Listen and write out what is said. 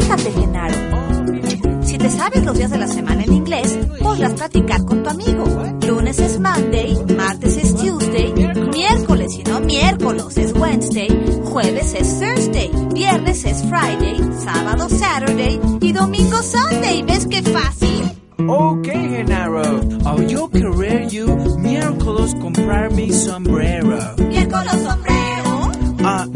Fíjate, Genaro. Si te sabes los días de la semana en inglés, podrás practicar con tu amigo. Lunes es Monday, martes es Tuesday, miércoles y no miércoles es Wednesday, jueves es Thursday, viernes es Friday, sábado Saturday y domingo Sunday. ¿Ves qué fácil? Okay, Genaro. Yo querer you miércoles comprar mi sombrero. ¿Miércoles sombrero?